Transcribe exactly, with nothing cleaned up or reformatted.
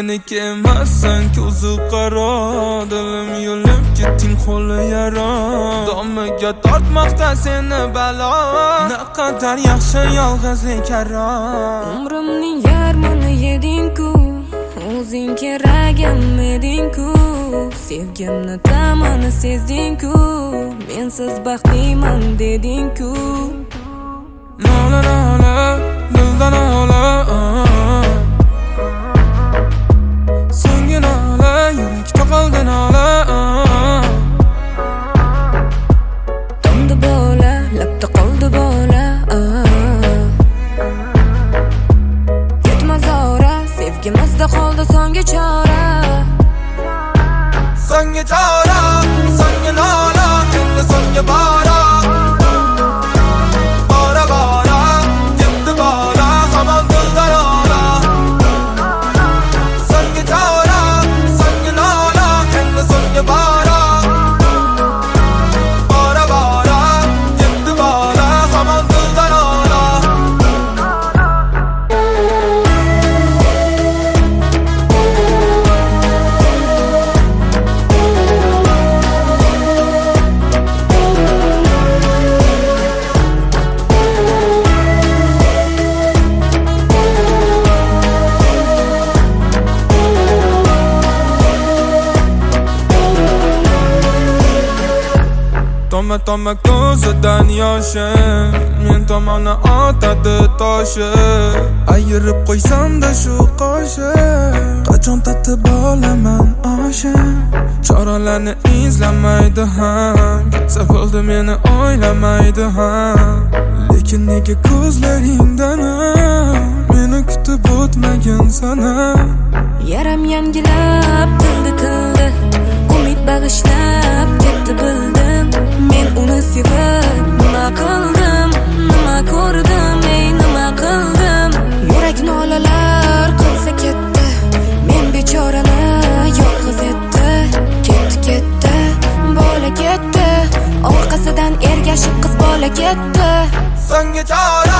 meniki emassan ko'zi qaro, dilim yo'lib ketding qo'li yara. Domiga tortmoqda seni balo, naqadar yaxshi yolg'izlik karo. Umrimning yarmini yeding-ku, o'zing keragim eding-ku, sevgimni ta'mini sezding-ku, mensiz baxtliman deding-ku. Nola nola, dildan nola, senga nola, yurakda qoldi nola. Tomdi bola, labda qoldi bola. Ketma zora, sevgimizda qoldi so'nggi chora. So'nggi chora, so'nggi nola, endi so'nggi bora. Bora bora, ketdi bola, hamon dilda nola. So'nggi chora, so'nggi nola, endi so'nggi bora. Bora bora, ketdi bola, hamon dilda nola. Toma toma ko'zidan yoshi, men tomonni otadi toshi. Ayirib qo'ysam-da shu qoshi, qachon tatib olaman oshi. Choralarni izlamaydi ham, ketsa bo'ldi meni o'ylamaydi ham. Lekin nega ko'zlaringdan meni kutib o'tmagan sana? Yaram yangilab tildi tildi, umid bag'ishlab ketdi bildim. Men uni sevib nima qildim, nima ko'rdim, ey nima qildim. Yurak nolalar qilsa ketdi, men bechorani yolg'iz etdi. Ketdi ketdi, bola ketdi, orqasidan ergashib qiz bola ketdi. So'nggi chora